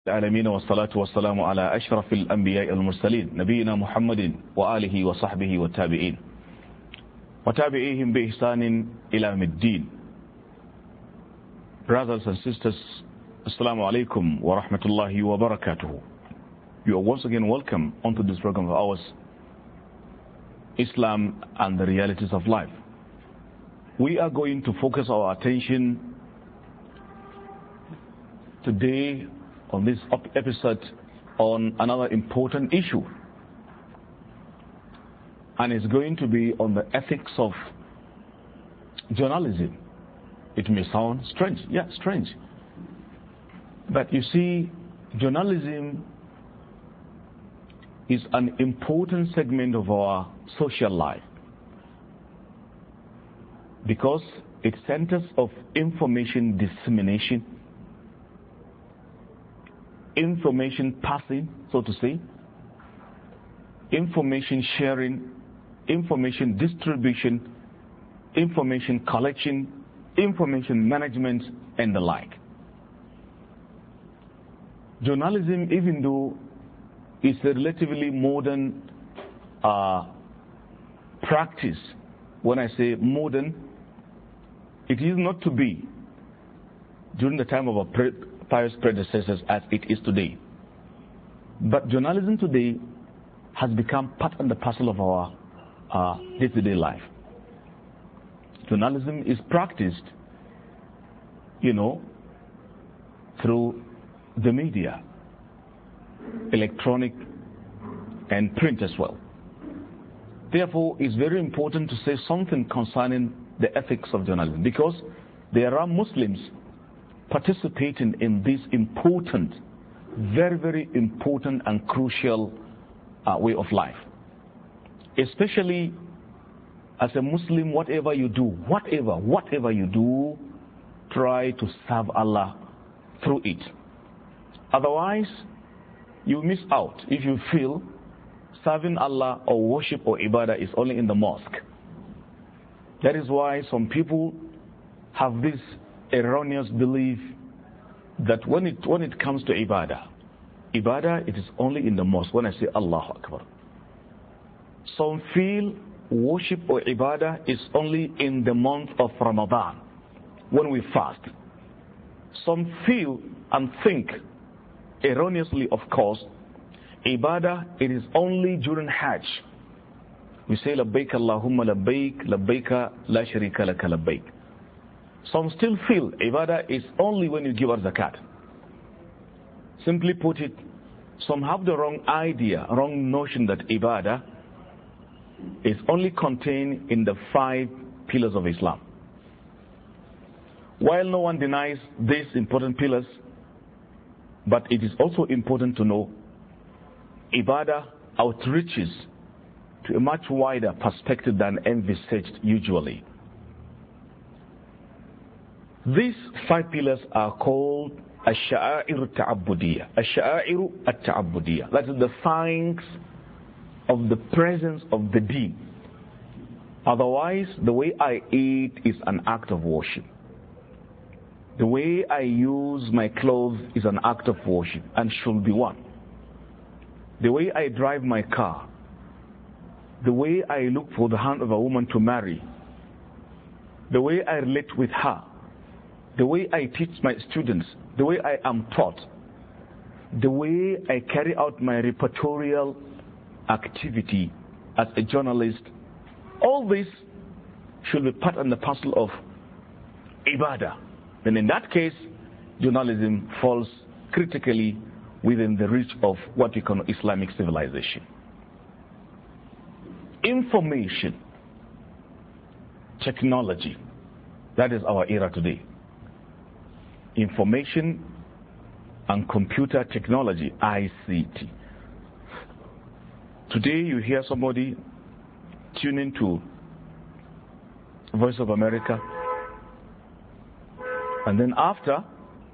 العالمين والصلاة والسلام على أشرف الأنبياء المرسلين نبينا محمد وآله وصحبه والتابعين وتابعيهم بإحسان إلى يوم الدين. Brothers and sisters, Assalamu alaikum wa rahmatullahi wa barakatuhu. You are once again welcome onto this program of ours, Islam and the Realities of Life. We are going to focus our attention today on this episode on another important issue, and it's going to be on the ethics of journalism. It may sound strange, strange, but you see, journalism is an important segment of our social life because it centers of information dissemination, information passing, so to say, information sharing, information distribution, information collection, information management, and the like. Journalism, even though it's a relatively modern practice, when I say modern, it is not to be during the time of our pious predecessors as it is today. But journalism today has become part and parcel of our day-to-day life. Journalism is practiced, through the media, electronic and print as well. Therefore, it's very important to say something concerning the ethics of journalism, because there are Muslims participating in this important, very, very important and crucial way of life. Especially as a Muslim, whatever you do, try to serve Allah through it. Otherwise, you miss out if you feel serving Allah or worship or ibadah is only in the mosque. That is why some people have this erroneous belief that when it comes to ibadah, it is only in the mosque when I say Allahu Akbar. Some feel worship or ibadah is only in the month of Ramadan when we fast. Some feel and think, erroneously of course, ibadah it is only during Hajj. We say labbaik Allahumma labbaik, labbaika la sharika laka labbaik. Some still feel ibadah is only when you give out zakat. Simply put it, some have the wrong idea, wrong notion that ibadah is only contained in the 5 pillars of Islam. While no one denies these important pillars, but it is also important to know ibadah outreaches to a much wider perspective than envisaged usually. These 5 pillars are called Ash-Sha'a'ir Al-Ta'abbudiyya. Ash-Sha'a'ir Al-Ta'abbudiyya. That is the signs of the presence of the deen. Otherwise, the way I eat is an act of worship. The way I use my clothes is an act of worship and should be one. The way I drive my car, the way I look for the hand of a woman to marry, the way I relate with her, the way I teach my students, the way I am taught, the way I carry out my reportorial activity as a journalist, all this should be part and parcel of ibadah. Then in that case, journalism falls critically within the reach of what we call Islamic civilization. Information, technology, that is our era today. Information and computer technology, ICT. Today you hear somebody tune into Voice of America, and then after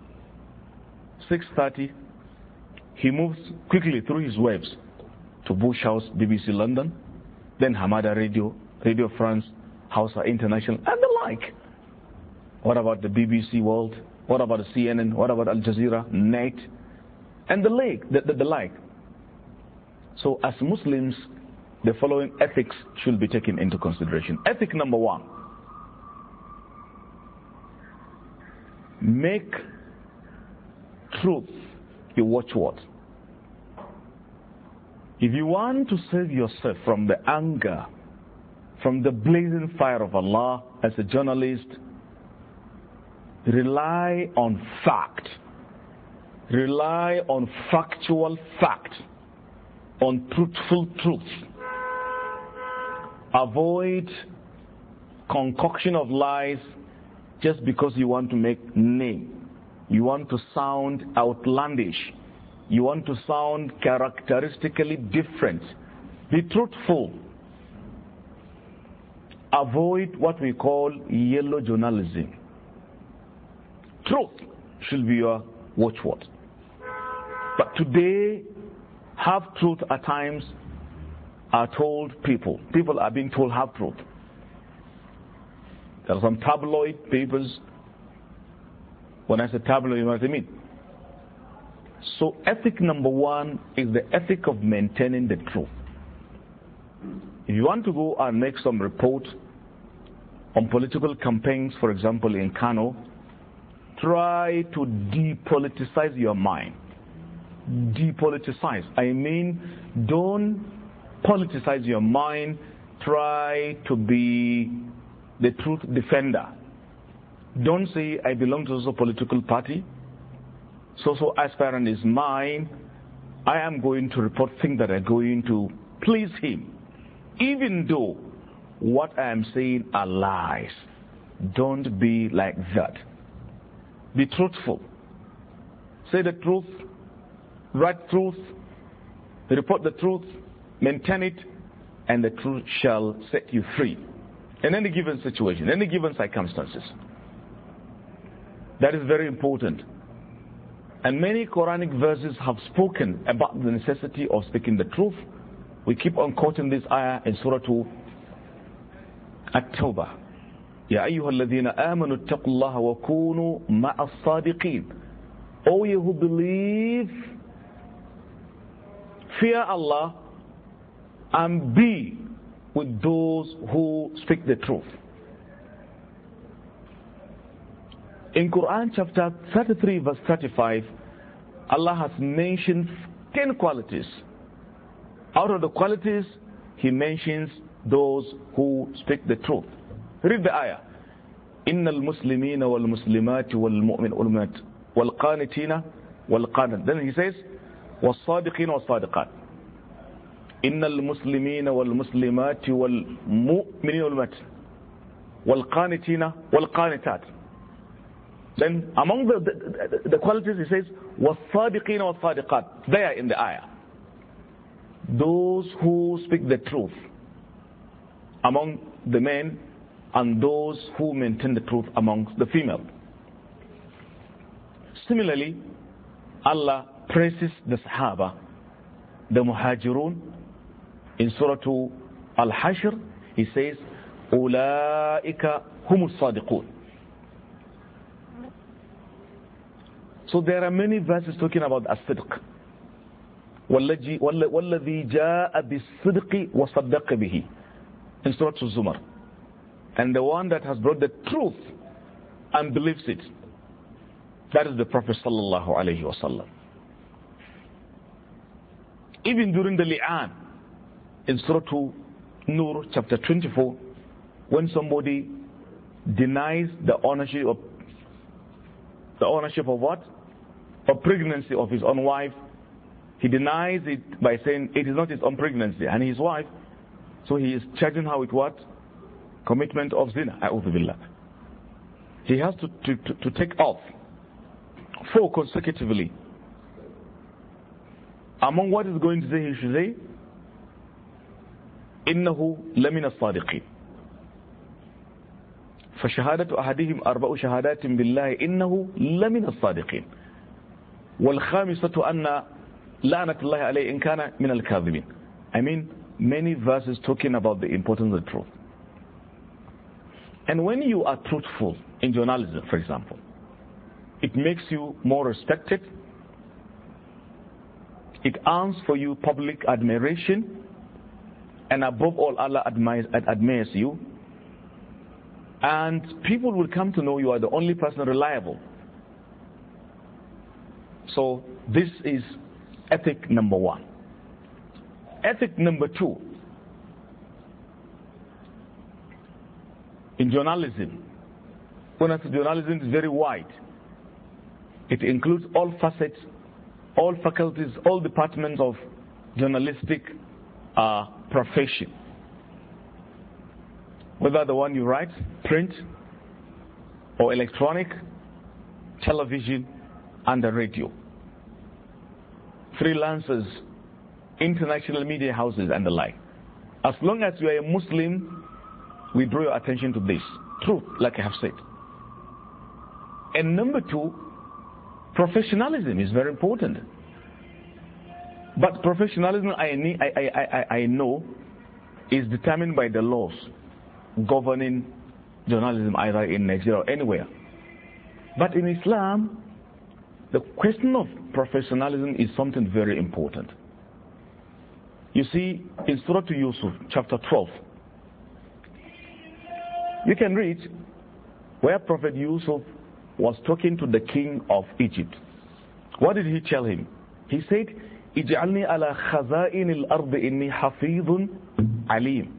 6:30 he moves quickly through his waves to Bush House, BBC London, then Hamada Radio, Radio France, Hausa International, and the like. What about the BBC World? What about the CNN? What about Al Jazeera? Net? and the like. So as Muslims, the following ethics should be taken into consideration. Ethic number 1. Make truth your watchword. If you want to save yourself from the anger, from the blazing fire of Allah as a journalist, rely on fact. Rely on factual fact, on truthful truth. Avoid concoction of lies just because you want to make name. You want to sound outlandish. You want to sound characteristically different. Be truthful. Avoid what we call yellow journalism. Truth should be your watchword. But today, half-truth at times are told people. People are being told half-truth. There are some tabloid papers. When I say tabloid, you know what I mean? So ethic number 1 is the ethic of maintaining the truth. If you want to go and make some report on political campaigns, for example, in Kano, try to depoliticize your mind. Depoliticize. I mean, don't politicize your mind. Try to be the truth defender. Don't say, I belong to a political party. So aspirant is mine. I am going to report things that are going to please him. Even though what I am saying are lies. Don't be like that. Be truthful. Say the truth. Write truth. Report the truth. Maintain it. And the truth shall set you free. In any given situation, any given circumstances. That is very important. And many Quranic verses have spoken about the necessity of speaking the truth. We keep on quoting this ayah in Surah At-Tawbah. Ya ayyuhalladhina amanu ittaqullaha wa kunu ma'as sadiqin. O you who believe, fear Allah and be with those who speak the truth. In Quran chapter 33 verse 35, Allah has mentioned 10 qualities. Out of the qualities, He mentions those who speak the truth. Read the ayah. إن المسلمين والمسلمات والمؤمنات والقانتين والقانت. Then He says, والصادقين والصادقات. إن المسلمين والمسلمات والمؤمنين والمؤمنات والقانتين والقانتات. Then among the qualities He says, وَالصَّادِقِينَ وَالصَّادِقَاتِ. There in the ayah. Those who speak the truth among the men and those who maintain the truth amongst the female. Similarly, Allah praises the Sahaba, the Muhajirun. In Surah Al-Hashr, He says, أُولَٰئِكَ هُمُ الصَّادِقُونَ. So there are many verses talking about as-sidq. وَالَّذِي جَاءَ بِالصِّدْقِ وَصَدَّقَ بِهِ. In Surah Al-Zumar. And the one that has brought the truth and believes it. That is the Prophet sallallahu alaihi wasallam. Even during the li'an, in Surah Nur, chapter 24, when somebody denies the ownership of what? Of pregnancy of his own wife, he denies it by saying it is not his own pregnancy and his wife, so he is charging her with what? Commitment of zina. A'udhu billah. He has to take off 4 consecutively. Among what is going to say, he should say, إنه لمن الصادقين. فشهادة أحدهم 4 شهادات بالله إنه لمن الصادقين. والخامسة أن لعنة الله عليه إن كان من الكاذبين. I mean, many verses talking about the importance of the truth. And when you are truthful in journalism, for example, it makes you more respected. It earns for you public admiration, and above all, Allah admires you. And people will come to know you are the only person reliable. So this is ethic number 1. Ethic number 2. In journalism, when I say journalism is very wide. It includes all facets, all faculties, all departments of journalistic profession. Whether the one you write, print, or electronic, television, and the radio. Freelancers, international media houses, and the like. As long as you are a Muslim, we draw your attention to this. Truth, like I have said. And number 2, professionalism is very important. But professionalism, I know, is determined by the laws governing journalism either in Nigeria or anywhere. But in Islam, the question of professionalism is something very important. You see, in Surah to Yusuf, chapter 12, you can read where Prophet Yusuf was talking to the king of Egypt. What did he tell him? He said, اجعلني على خزائن الأرض إني حفيظ عليم.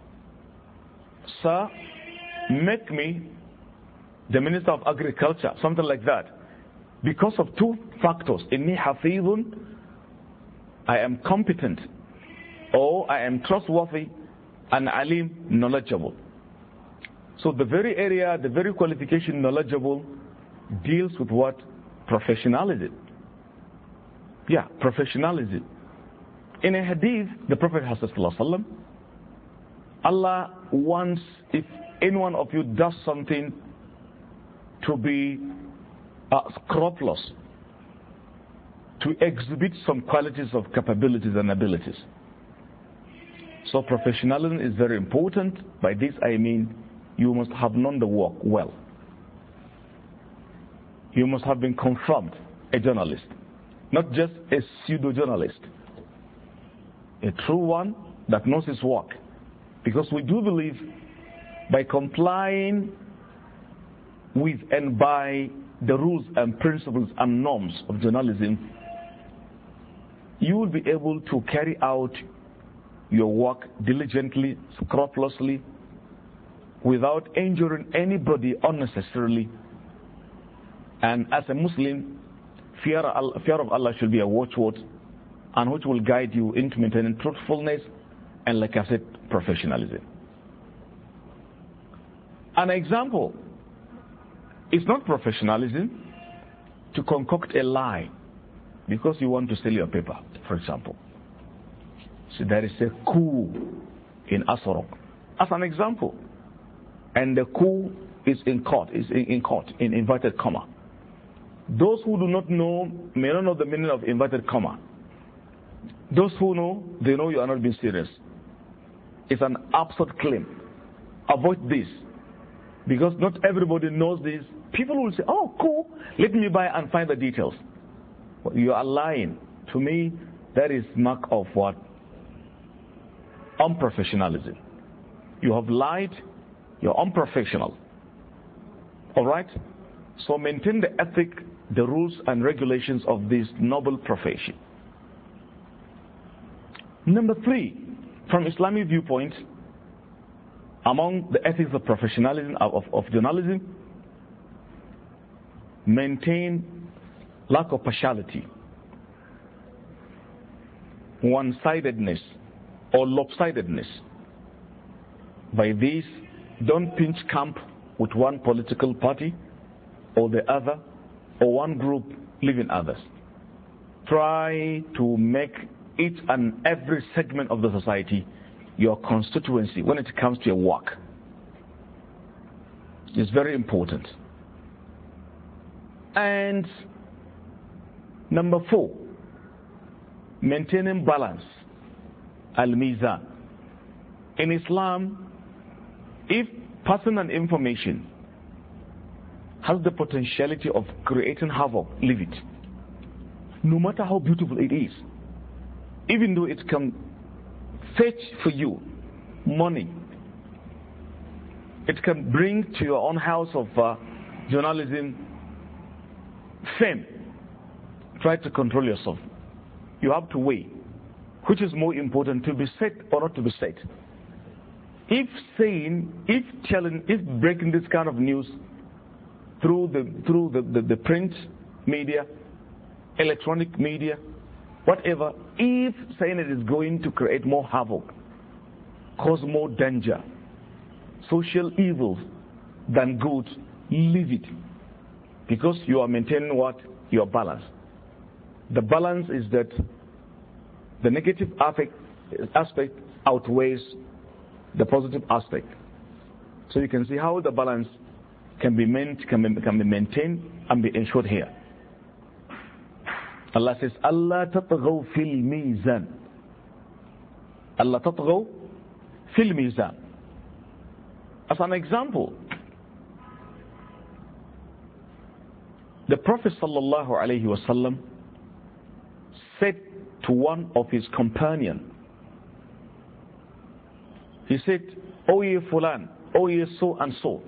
Sir, make me the Minister of Agriculture, something like that. Because of 2 factors. إني حفيظ, I am competent, or I am trustworthy, and alim, knowledgeable. So the very area, the very qualification, knowledgeable, deals with what? Professionalism. Yeah, professionalism. In a hadith, the Prophet has said, Allah wants, if any one of you does something, to be scrupulous, to exhibit some qualities of capabilities and abilities. So professionalism is very important. By this I mean, you must have known the work well. You must have been confirmed a journalist, not just a pseudo-journalist, a true one that knows his work. Because we do believe by complying with and by the rules and principles and norms of journalism, you will be able to carry out your work diligently, scrupulously, without injuring anybody unnecessarily. And as a Muslim, fear of Allah should be a watchword, and which will guide you into maintaining truthfulness and, like I said, professionalism. An example, it's not professionalism to concoct a lie because you want to sell your paper, for example. So there is a coup in Asarok, as an example. And the coup is in court, in inverted comma. Those who do not know may not know the meaning of inverted comma. Those who know, they know you are not being serious. It's an absurd claim. Avoid this. Because not everybody knows this. People will say, oh, cool, let me buy and find the details. You are lying. To me, that is mark of what? Unprofessionalism. You have lied, you're unprofessional. Alright? So maintain the ethic, the rules and regulations of this noble profession. Number 3, from Islamic viewpoint, among the ethics of professionalism, of journalism, maintain lack of partiality, one-sidedness or lopsidedness. By this, don't pinch camp with one political party or the other, or one group leaving others. Try to make each and every segment of the society your constituency when it comes to your work. It's very important. And number 4, maintaining balance, al-mizan. In Islam, if personal information has the potentiality of creating havoc, leave it. No matter how beautiful it is. even though it can fetch for you money, it can bring to your own house of journalism fame, try to control yourself. You have to weigh which is more important, to be said or not to be said. If saying, if telling, if breaking this kind of news through the print media, electronic media, whatever, if saying it is going to create more havoc, cause more danger, social evils than good, leave it. Because you are maintaining what? Your balance. The balance is that the negative aspect outweighs the positive aspect. So you can see how the balance can be maintained and be ensured here. Allah says, Allah tatghaw fil mizan. Allah tatghaw fil mizan. As an example, the Prophet sallallahu alaihi wasallam said to one of his companions, he said, O ye fulan, O ye so and so,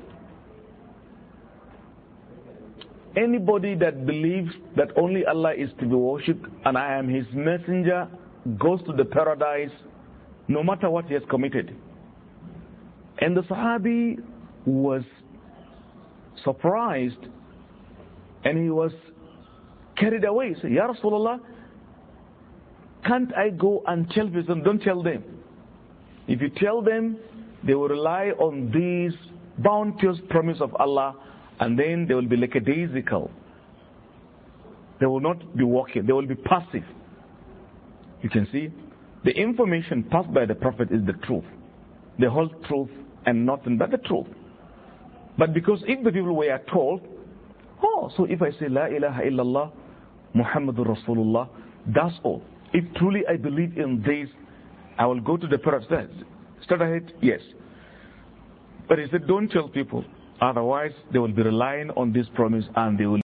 anybody that believes that only Allah is to be worshipped and I am his messenger goes to the paradise no matter what he has committed. And the Sahabi was surprised and he was carried away. He said, Ya Rasulullah, can't I go and tell them? Don't tell them. If you tell them, they will rely on these bounteous promise of Allah, and then they will be lackadaisical. They will not be walking. They will be passive. You can see, the information passed by the Prophet is the truth. The whole truth and nothing but the truth. But because if the people were told, oh, so if I say La ilaha illallah, Muhammadur Rasulullah, that's all. If truly I believe in this, I will go to the paradise. Start ahead? Yes. But he said, don't tell people. Otherwise, they will be relying on this promise and they will